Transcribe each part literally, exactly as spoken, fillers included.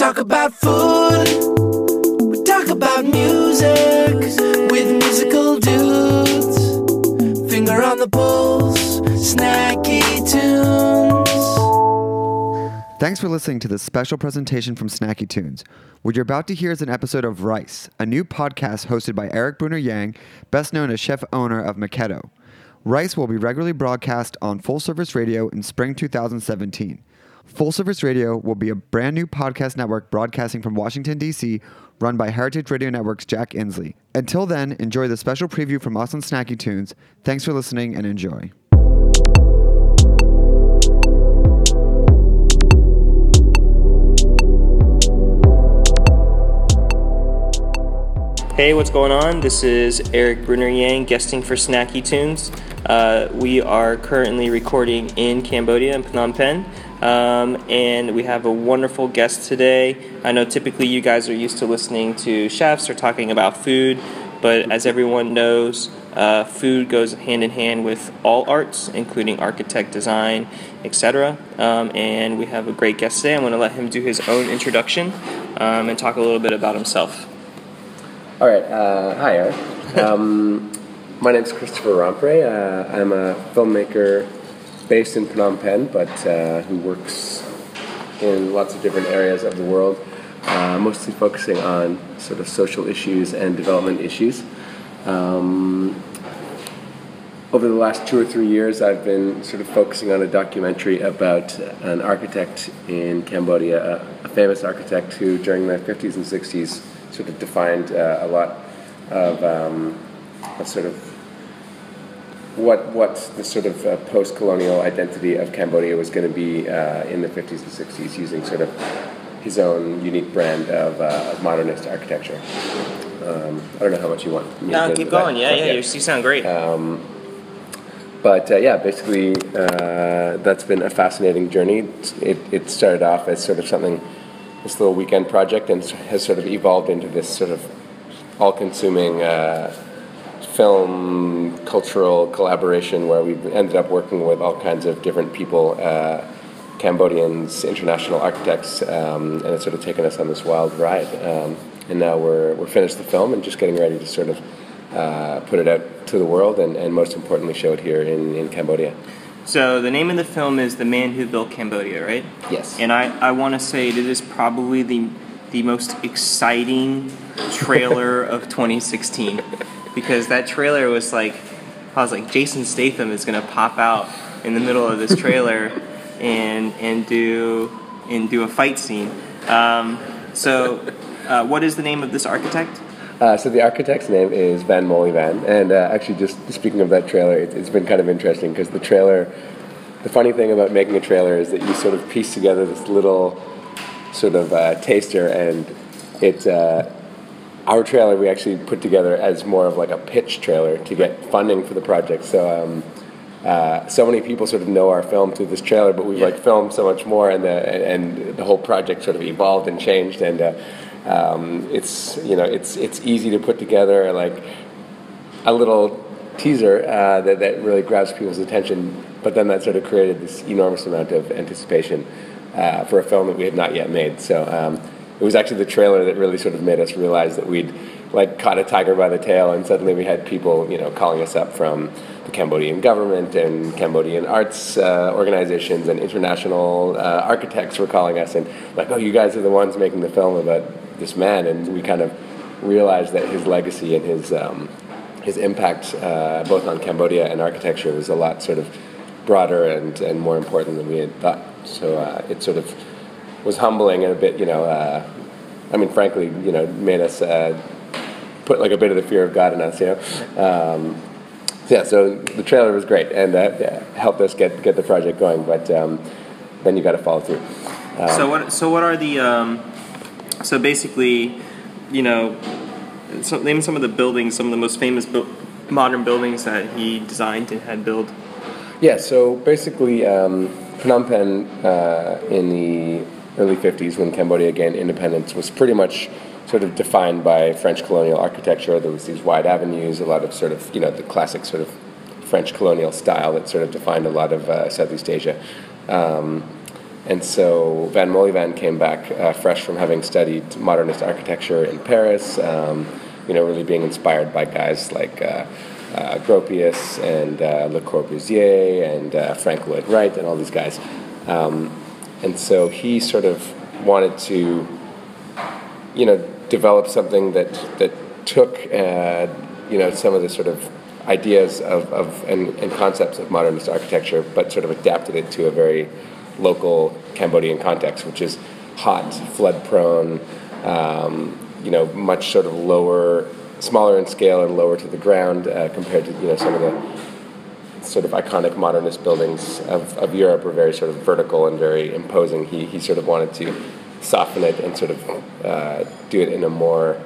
talk about food, we talk about music with musical dudes. Finger on the pulse, Snacky Tunes. Thanks for listening to this special presentation from Snacky Tunes. What you're about to hear is an episode of Rice, a new podcast hosted by Eric Bruner Yang, best known as chef-owner of Makedo. Rice will be regularly broadcast on Full Service Radio in spring two thousand seventeen. Full Service Radio will be a brand new podcast network broadcasting from Washington, D C, run by Heritage Radio Network's Jack Inslee. Until then, enjoy the special preview from us on Snacky Tunes. Thanks for listening and enjoy. Hey, what's going on? This is Eric Bruner Yang guesting for Snacky Tunes. Uh, we are currently recording in Cambodia, in Phnom Penh, um, and we have a wonderful guest today. I know typically you guys are used to listening to chefs or talking about food, but as everyone knows, uh, food goes hand in hand with all arts, including architect, design, et cetera. Um, and we have a great guest today. I'm going to let him do his own introduction um, and talk a little bit about himself. All right. Uh, hi, Eric. Um, my name's Christopher Rompre. Uh, I'm a filmmaker based in Phnom Penh, but uh, who works in lots of different areas of the world, uh, mostly focusing on sort of social issues and development issues. Um, over the last two or three years, I've been sort of focusing on a documentary about an architect in Cambodia, a, a famous architect who, during the fifties and sixties, sort of defined uh, a lot of, um, of sort of what what the sort of uh, post-colonial identity of Cambodia was going to be uh, in the fifties and sixties, using sort of his own unique brand of, uh, of modernist architecture. Um, I don't know how much you want me no, to keep that, going. Yeah, yeah, yeah, you sound great. Um, but uh, yeah, basically, uh, that's been a fascinating journey. It, it started off as sort of something, this little weekend project, and has sort of evolved into this sort of all-consuming uh, film cultural collaboration where we've ended up working with all kinds of different people, uh, Cambodians, international architects, um, and it's sort of taken us on this wild ride. Um, and now we're we're finished the film and just getting ready to sort of uh, put it out to the world and, and most importantly show it here in, in Cambodia. So the name of the film is The Man Who Built Cambodia, right? Yes. And I, I want to say that it is probably the the most exciting trailer of twenty sixteen, because that trailer was like, I was like, Jason Statham is going to pop out in the middle of this trailer and and do and do a fight scene. Um, so uh, what is the name of this architect? Uh, so the architect's name is Van Molly Van, and uh, actually, just speaking of that trailer, it, it's been kind of interesting because the trailer, the funny thing about making a trailer is that you sort of piece together this little sort of uh, taster, and it, uh, our trailer we actually put together as more of like a pitch trailer to get funding for the project. So um, uh, so many people sort of know our film through this trailer, but we've yeah. like filmed so much more, and the and the whole project sort of evolved and changed, and. Uh, Um, it's you know it's it's easy to put together like a little teaser uh, that that really grabs people's attention, but then that sort of created this enormous amount of anticipation uh, for a film that we had not yet made. So um, it was actually the trailer that really sort of made us realize that we'd like caught a tiger by the tail, and suddenly we had people you know calling us up from the Cambodian government and Cambodian arts uh, organizations and international uh, architects were calling us and like, oh, you guys are the ones making the film about this man, and we kind of realized that his legacy and his um, his impact uh, both on Cambodia and architecture was a lot sort of broader and, and more important than we had thought. So uh, it sort of was humbling and a bit, you know, uh, I mean, frankly, you know, made us uh, put like a bit of the fear of God in us, you know. Um, so yeah, so the trailer was great and uh, yeah, helped us get get the project going, but um, then you got to follow through. Um, so what? So what are the? Um So basically, you know, so name some of the buildings, some of the most famous bu- modern buildings that he designed and had built. Yeah, so basically, um, Phnom Penh uh, in the early fifties, when Cambodia gained independence, was pretty much sort of defined by French colonial architecture. There was these wide avenues, a lot of sort of, you know, the classic sort of French colonial style that sort of defined a lot of uh, Southeast Asia. Um, and so Van Molyvan came back uh, fresh from having studied modernist architecture in Paris, um, you know, really being inspired by guys like uh, uh, Gropius and uh, Le Corbusier and uh, Frank Lloyd Wright and all these guys. Um, and so he sort of wanted to, you know, develop something that, that took, uh, you know, some of the sort of ideas of, of and, and concepts of modernist architecture, but sort of adapted it to a very local Cambodian context, which is hot, flood-prone, um, you know, much sort of lower, smaller in scale and lower to the ground uh, compared to, you know, some of the sort of iconic modernist buildings of, of Europe were very sort of vertical and very imposing. He he sort of wanted to soften it and sort of uh, do it in a more,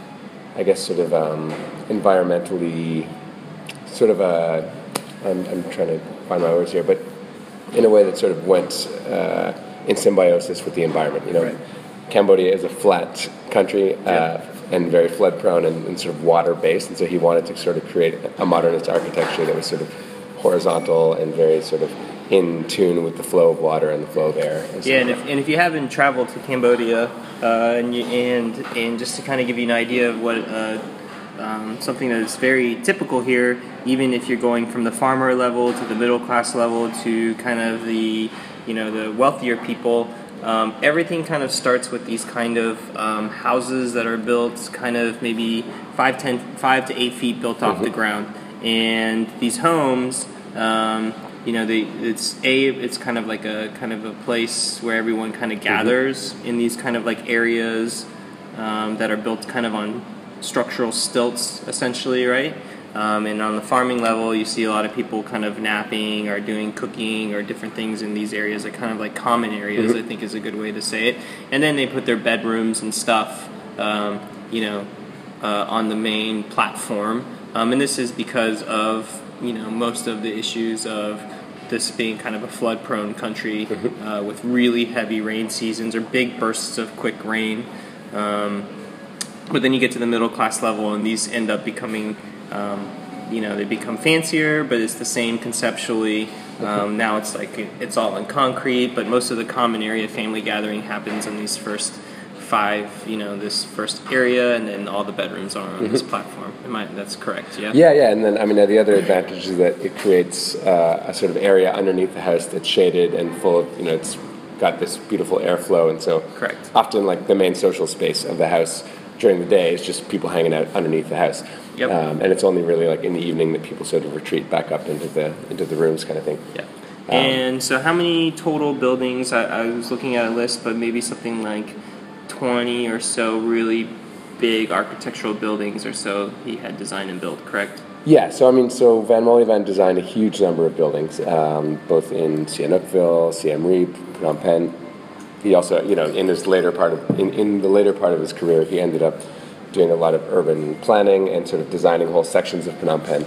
I guess, sort of um, environmentally, sort of a, I'm, I'm trying to find my words here, but in a way that sort of went uh, in symbiosis with the environment. You know, right. Cambodia is a flat country uh, yeah. and very flood prone and, and sort of water based, and so he wanted to sort of create a modernist architecture that was sort of horizontal and very sort of in tune with the flow of water and the flow of air. And yeah, and if, and if you haven't traveled to Cambodia, uh, and, you, and and just to kind of give you an idea of what uh, um, something that is very typical here, even if you're going from the farmer level to the middle class level to kind of the you know the wealthier people, um, everything kind of starts with these kind of um, houses that are built kind of maybe five, ten, five to eight feet built off mm-hmm. the ground. And these homes, um, you know, they, it's a it's kind of like a kind of a place where everyone kind of gathers mm-hmm. in these kind of like areas um, that are built kind of on structural stilts, essentially, right? Um, and on the farming level, you see a lot of people kind of napping or doing cooking or different things in these areas. They're kind of like common areas, mm-hmm. I think is a good way to say it. And then they put their bedrooms and stuff, um, you know, uh, on the main platform. Um, and this is because of, you know, most of the issues of this being kind of a flood-prone country mm-hmm. uh, with really heavy rain seasons or big bursts of quick rain. Um, but then you get to the middle-class level, and these end up becoming, um, you know, they become fancier, but it's the same conceptually. Um, now it's like it's all in concrete, but most of the common area family gathering happens in these first five, you know, this first area, and then all the bedrooms are on mm-hmm. this platform. Am I, that's correct, yeah? Yeah, yeah, and then, I mean, the other advantage is that it creates uh, a sort of area underneath the house that's shaded and full of, you know, it's got this beautiful airflow, and so correct. Often, like, the main social space of the house during the day is just people hanging out underneath the house. Yep. Um, and it's only really, like, in the evening that people sort of retreat back up into the into the rooms kind of thing. Yeah. Um, and so how many total buildings, I, I was looking at a list, but maybe something like twenty or so really big architectural buildings or so he had designed and built, correct? Yeah, so I mean, so Van Molyvan designed a huge number of buildings, um, both in Sihanoukville, Siem Reap, Phnom Penh. He also, you know, in his later part of in, in the later part of his career, he ended up doing a lot of urban planning and sort of designing whole sections of Phnom Penh.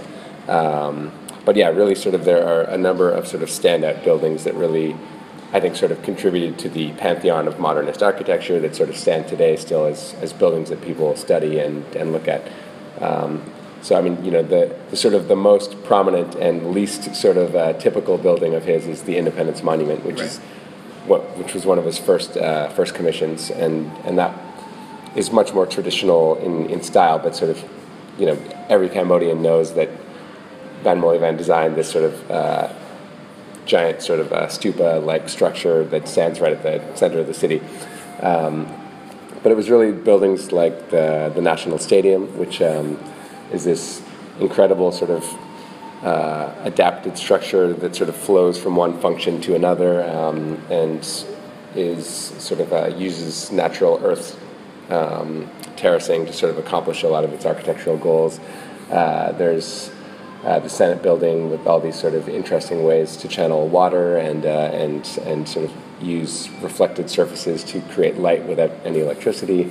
Um, but yeah, really, sort of there are a number of sort of standout buildings that really, I think, sort of contributed to the pantheon of modernist architecture that sort of stand today still as, as buildings that people study and, and look at. Um, so, I mean, you know, the, the sort of the most prominent and least sort of uh, typical building of his is the Independence Monument, which right. is what which was one of his first uh, first commissions, and, and that is much more traditional in, in style, but sort of, you know, every Cambodian knows that Van Molyvan designed this sort of uh, giant sort of uh, stupa-like structure that stands right at the center of the city. Um, but it was really buildings like the, the National Stadium, which um, is this incredible sort of uh, adapted structure that sort of flows from one function to another um, and is sort of uh, uses natural earth um, terracing to sort of accomplish a lot of its architectural goals. Uh, there's Uh, the Senate building with all these sort of interesting ways to channel water and uh, and and sort of use reflected surfaces to create light without any electricity.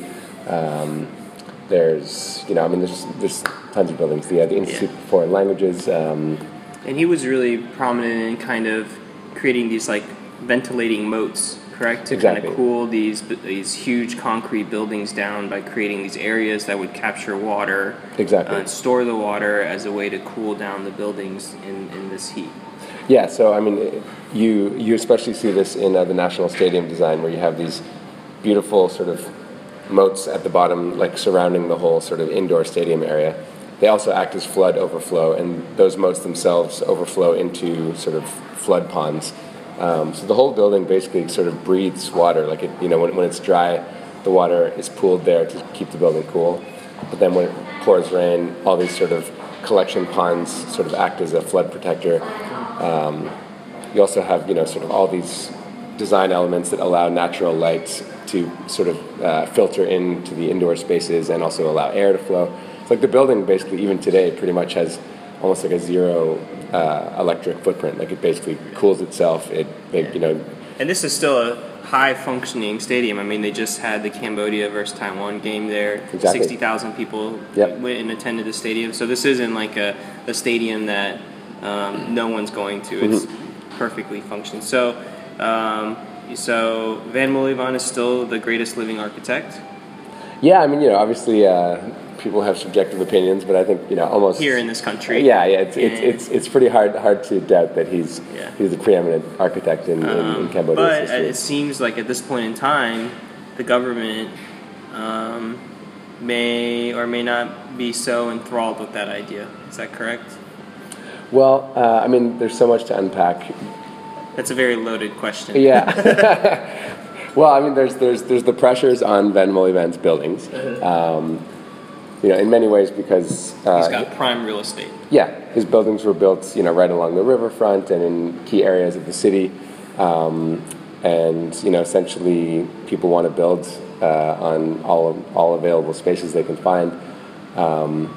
Um, there's, you know, I mean, there's there's tons of buildings. The, uh, the Institute yeah. for Foreign Languages. Um, and he was really prominent in kind of creating these like ventilating moats, correct? To exactly. kind of cool these these huge concrete buildings down by creating these areas that would capture water exactly. uh, and store the water as a way to cool down the buildings in, in this heat. Yeah, so I mean, you you especially see this in uh, the National Stadium design, where you have these beautiful sort of moats at the bottom, like surrounding the whole sort of indoor stadium area. They also act as flood overflow, and those moats themselves overflow into sort of flood ponds. Um, so the whole building basically sort of breathes water. Like it, you know, when, when it's dry, the water is pooled there to keep the building cool. But then when it pours rain, all these sort of collection ponds sort of act as a flood protector. Um, you also have, you know, sort of all these design elements that allow natural light to sort of uh, filter into the indoor spaces and also allow air to flow. It's like the building basically, even today, pretty much has almost like a zero uh, electric footprint. Like it basically cools itself. It, it, you know. And this is still a high-functioning stadium. I mean, they just had the Cambodia versus Taiwan game there. Exactly. sixty thousand people Yep. went and attended the stadium. So this isn't like a, a stadium that um, no one's going to. It's mm-hmm. perfectly functioning. So, um, so Van Molivan is still the greatest living architect. Yeah, I mean, you know, obviously uh, people have subjective opinions, but I think, you know, almost here in this country. Yeah, yeah, it's it's it's, it's pretty hard hard to doubt that he's yeah. he's the preeminent architect in, um, in, in Cambodia's but history. It seems like at this point in time, the government um, may or may not be so enthralled with that idea. Is that correct? Well, uh, I mean, there's so much to unpack. That's a very loaded question. Yeah. Well, I mean, there's there's there's the pressures on Van Molivan's buildings. Um, you know, in many ways because uh, he's got prime real estate. Yeah, his buildings were built, you know, right along the riverfront and in key areas of the city, um, and you know, essentially, people want to build uh, on all all available spaces they can find, um,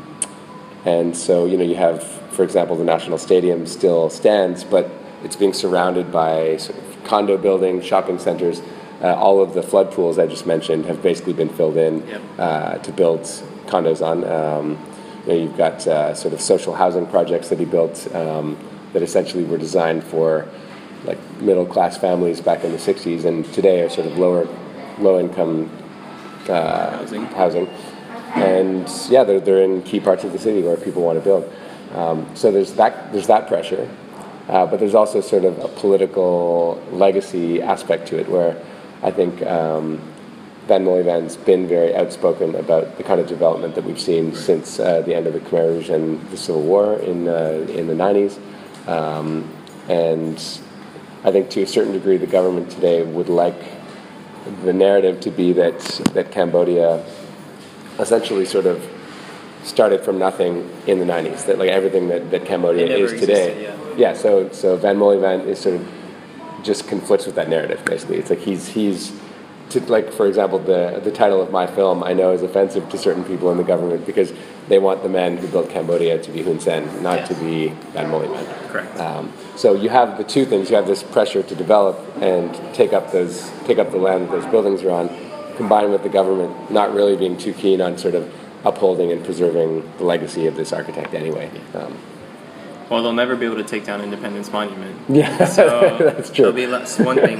and so you know, you have, for example, the National Stadium still stands, but it's being surrounded by sort of condo buildings, shopping centers. Uh, all of the flood pools I just mentioned have basically been filled in yep. uh, to build condos on. Um, you know, you've got uh, sort of social housing projects that he built um, that essentially were designed for like middle class families back in the sixties, and today are sort of lower, low income uh, housing. housing. And yeah, they're they're in key parts of the city where people want to build. Um, so there's that there's that pressure, uh, but there's also sort of a political legacy aspect to it where I think um, Van Molivan's been very outspoken about the kind of development that we've seen since uh, the end of the Khmer Rouge and the Civil War in uh, in the nineties, um, and I think to a certain degree the government today would like the narrative to be that that Cambodia essentially sort of started from nothing in the nineties. That like everything that, that Cambodia is existed, today, yeah. yeah. So so Van Molivan is sort of just conflicts with that narrative, basically. It's like he's he's to, like, for example, the the title of my film I know is offensive to certain people in the government because they want the man who built Cambodia to be Hun Sen, not yeah. to be Van Molivan. Correct. Um, so you have the two things. You have this pressure to develop and take up those take up the land that those buildings are on, combined with the government not really being too keen on sort of upholding and preserving the legacy of this architect anyway. Um, Well, they'll never be able to take down Independence Monument. Yeah, so that's true. That'll be less, one thing.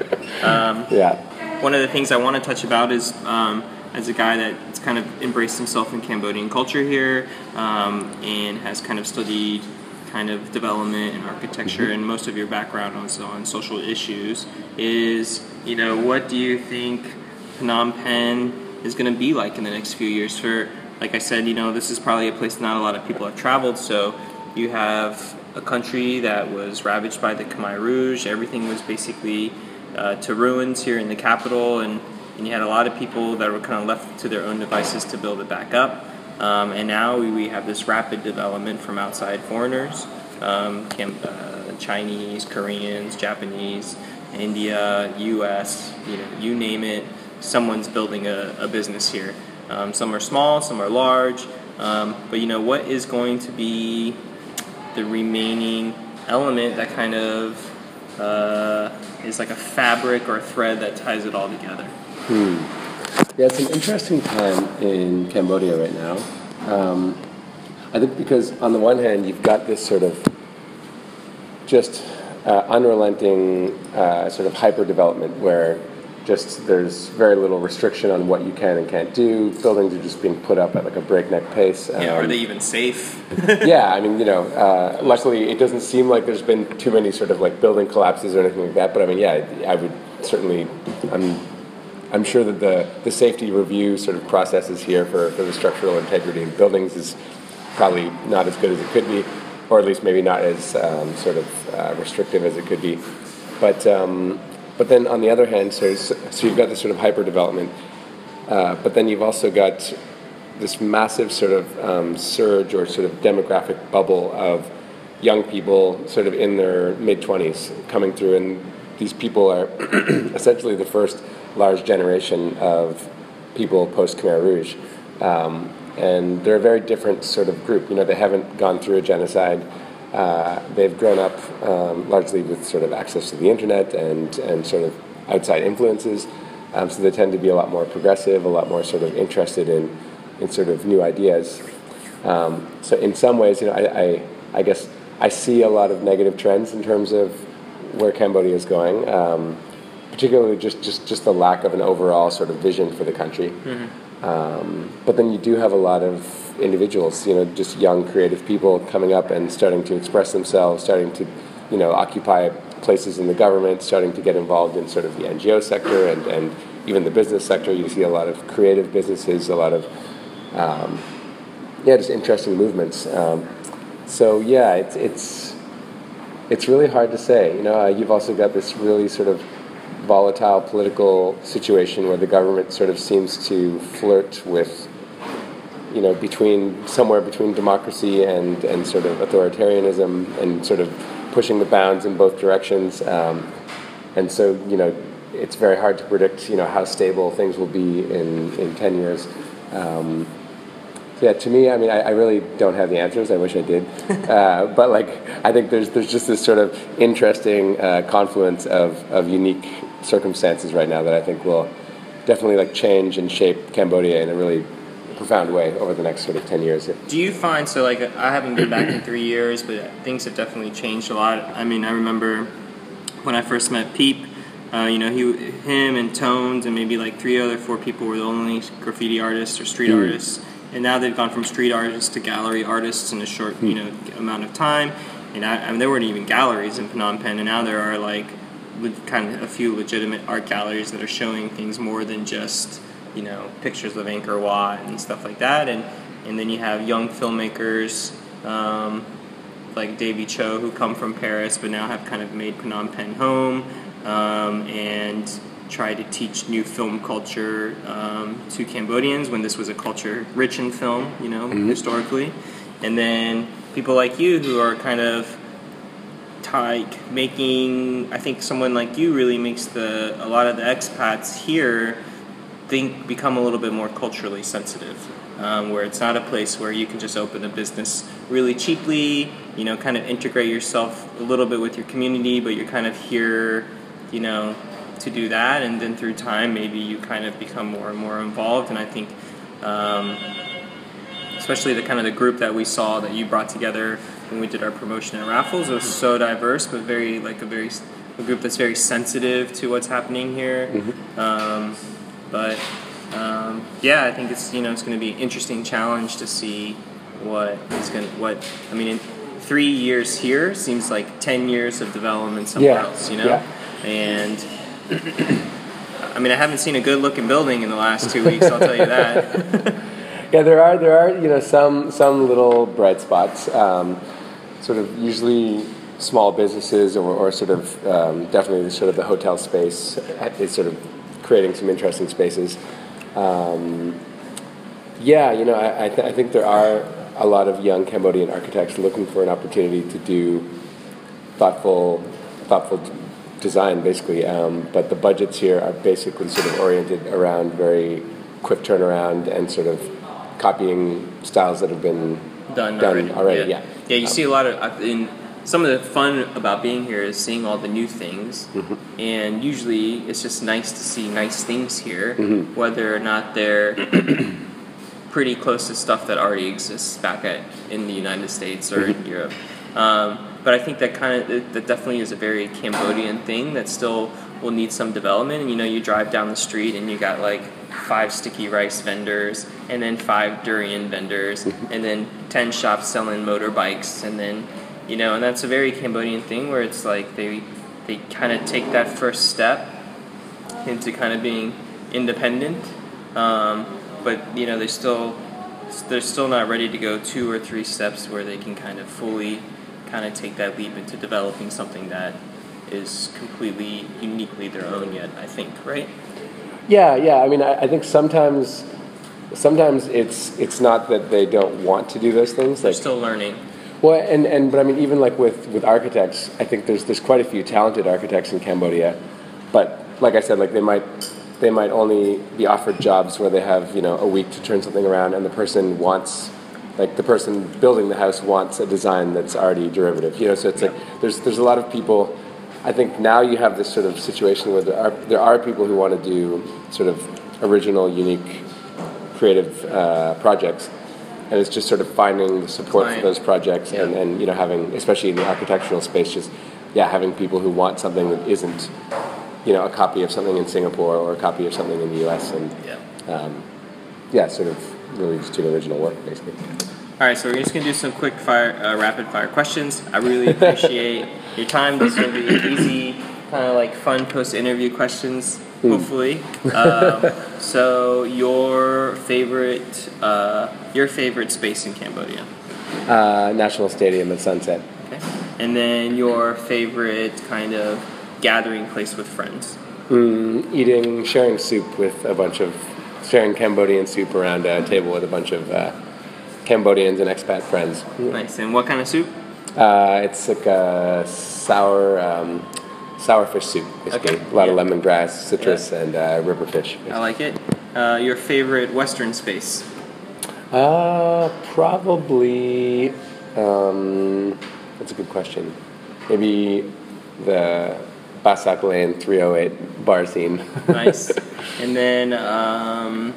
Um, yeah. One of the things I want to touch about is, um, as a guy that's kind of embraced himself in Cambodian culture here, um, and has kind of studied kind of development and architecture, mm-hmm. and most of your background also on social issues, is, you know, what do you think Phnom Penh is going to be like in the next few years? For, like I said, you know, this is probably a place not a lot of people have traveled, so you have a country that was ravaged by the Khmer Rouge. Everything was basically uh, to ruins here in the capital, and, and you had a lot of people that were kind of left to their own devices to build it back up. Um, and now we, we have this rapid development from outside foreigners, um, Cam, uh, Chinese, Koreans, Japanese, India, U S, you know, you name it, someone's building a, a business here. Um, some are small, some are large, um, but you know, what is going to be the remaining element that kind of uh, is like a fabric or a thread that ties it all together? Hmm. Yeah, it's an interesting time in Cambodia right now. Um, I think because on the one hand, you've got this sort of just uh, unrelenting uh, sort of hyper development where just there's very little restriction on what you can and can't do. Buildings are just being put up at like a breakneck pace. Yeah, um, are they even safe? yeah, I mean, you know, uh, luckily it doesn't seem like there's been too many sort of like building collapses or anything like that. But I mean, yeah, I would certainly, I'm, I'm sure that the, the safety review sort of processes here for, for the structural integrity of buildings is probably not as good as it could be, or at least maybe not as um, sort of uh, restrictive as it could be. But um, but then on the other hand, so so you've got this sort of hyper development, uh, but then you've also got this massive sort of um, surge or sort of demographic bubble of young people sort of in their mid twenties coming through, and these people are essentially the first large generation of people post Khmer Rouge. Um, and they're a very different sort of group. You know, they haven't gone through a genocide. Uh, they've grown up um, largely with sort of access to the internet and, and sort of outside influences. Um, so they tend to be a lot more progressive, a lot more sort of interested in, in sort of new ideas. Um, so in some ways, you know, I, I, I guess I see a lot of negative trends in terms of where Cambodia is going, um, particularly just, just, just the lack of an overall sort of vision for the country. Mm-hmm. Um, but then you do have a lot of individuals, you know, just young creative people coming up and starting to express themselves, starting to, you know, occupy places in the government, starting to get involved in sort of the N G O sector and, and even the business sector. You see a lot of creative businesses, a lot of, um, yeah, just interesting movements. Um, so yeah, it's it's it's really hard to say. You know, uh, you've also got this really sort of volatile political situation where the government sort of seems to flirt with, you know, between somewhere between democracy and, and sort of authoritarianism and sort of pushing the bounds in both directions. Um, and so, you know, it's very hard to predict, you know, how stable things will be in, in ten years. Um, yeah, to me, I mean, I, I really don't have the answers. I wish I did. Uh, but, like, I think there's there's just this sort of interesting uh, confluence of, of unique circumstances right now that I think will definitely, like, change and shape Cambodia in a really profound way over the next sort of ten years. Do you find, so like I haven't been back in three years, but things have definitely changed a lot. I mean, I remember when I first met Peep, uh, you know, he, him and Tones and maybe like three other four people were the only graffiti artists or street mm. artists, and now they've gone from street artists to gallery artists in a short, mm. you know, amount of time. And I, I mean, there weren't even galleries in Phnom Penh, and now there are like kind of a few legitimate art galleries that are showing things more than just, you know, pictures of Angkor Wat and stuff like that, and and then you have young filmmakers um, like Davy Cho who come from Paris but now have kind of made Phnom Penh home um, and try to teach new film culture um, to Cambodians when this was a culture rich in film, you know, mm-hmm. historically. And then people like you who are kind of like making, I think someone like you really makes the a lot of the expats here think become a little bit more culturally sensitive, um, where it's not a place where you can just open a business really cheaply, you know, kind of integrate yourself a little bit with your community, but you're kind of here, you know, to do that, and then through time maybe you kind of become more and more involved. And I think um, especially the kind of the group that we saw that you brought together when we did our promotion at Raffles was so diverse, but very like a very a group that's very sensitive to what's happening here. Mm-hmm. Um, But um, yeah, I think it's you know it's going to be an interesting challenge to see what is going what I mean. In three years here seems like ten years of development somewhere yeah. else, you know. Yeah. And I mean, I haven't seen a good looking building in the last two weeks. I'll tell you that. Yeah, there are there are you know some some little bright spots. Um, sort of usually small businesses or, or sort of um, definitely sort of the hotel space is sort of creating some interesting spaces. Um, yeah, you know, I, I, th- I think there are a lot of young Cambodian architects looking for an opportunity to do thoughtful, thoughtful d- design, basically. Um, but the budgets here are basically sort of oriented around very quick turnaround and sort of copying styles that have been done, done already. already. Yeah, yeah. yeah you um, see a lot of uh, in. Some of the fun about being here is seeing all the new things, mm-hmm. and usually it's just nice to see nice things here, mm-hmm. whether or not they're pretty close to stuff that already exists back at in the United States or mm-hmm. in Europe. Um, but I think that kind of that definitely is a very Cambodian thing that still will need some development. And you know, you drive down the street and you got like five sticky rice vendors, and then five durian vendors, and then ten shops selling motorbikes, and then you know, and that's a very Cambodian thing where it's like they they kind of take that first step into kind of being independent, um, but you know, they still they're still not ready to go two or three steps where they can kind of fully kind of take that leap into developing something that is completely uniquely their own yet, I think, right? Yeah, yeah. I mean, I, I think sometimes, sometimes it's it's not that they don't want to do those things. They're like, still learning. Well, and, and but I mean, even like with, with architects, I think there's there's quite a few talented architects in Cambodia, but like I said, like they might they might only be offered jobs where they have, you know, a week to turn something around, and the person wants, like the person building the house wants a design that's already derivative. You know, so it's like there's there's a lot of people. I think now you have this sort of situation where there are there are people who want to do sort of original, unique, creative uh, projects, and it's just sort of finding the support Client. for those projects, Yeah. and, and you know, having, especially in the architectural space, just yeah, having people who want something that isn't, you know, a copy of something in Singapore or a copy of something in the U S, and Yeah. um, yeah, sort of really just doing original work, basically. All right, so we're just gonna do some quick fire, uh, rapid fire questions. I really appreciate your time. These are gonna be easy, kind of like fun post-interview questions, hopefully. Um, so, your favorite, uh, your favorite space in Cambodia, Uh, National Stadium at sunset. okay? And then your favorite kind of gathering place with friends. Mm, eating, sharing soup with a bunch of, sharing Cambodian soup around a table with a bunch of uh, Cambodians and expat friends. Nice. And what kind of soup? Uh, it's like a sour, um, sour fish soup, basically. Okay. A lot of Yeah. lemongrass, citrus, Yeah. and uh, river fish. I like it. Uh, your favorite Western space? Uh, probably. Um, that's a good question. Maybe the Basak Lane three oh eight bar scene. Nice. And then um,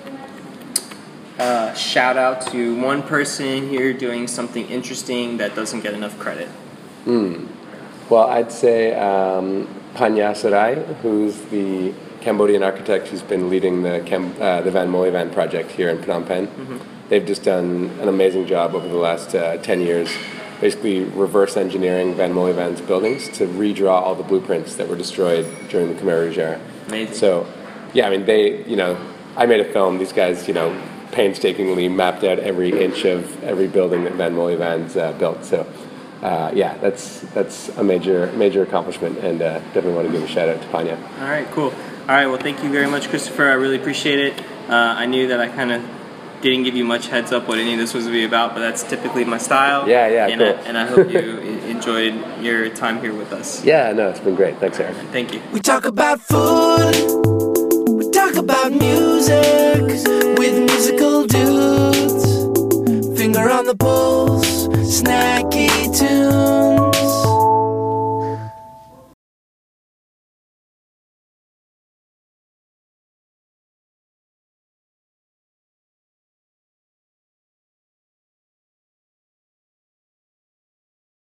uh, shout out to one person here doing something interesting that doesn't get enough credit. Hmm. Well, I'd say um, Panya Sarai, who's the Cambodian architect who's been leading the Cam- uh, the Van Moly-Van project here in Phnom Penh. Mm-hmm. They've just done an amazing job over the last uh, ten years, basically reverse engineering Van Moly-Van's buildings to redraw all the blueprints that were destroyed during the Khmer Rouge era. Amazing. So, yeah, I mean, they, you know, I made a film. These guys, you know, painstakingly mapped out every inch of every building that Van Moly-Van's uh, built. So, uh, yeah, that's that's a major major accomplishment, and uh, definitely want to give a shout out to Panya. All right, cool. All right, well, thank you very much, Christopher. I really appreciate it. Uh, I knew that I kind of didn't give you much heads up what any of this was going to be about, but that's typically my style. Yeah, yeah, and cool. I, and I hope you enjoyed your time here with us. Yeah, no, it's been great. Thanks, Eric. Thank you. We talk about food, we talk about music with musical dudes. Finger on the pulse, snacky tunes.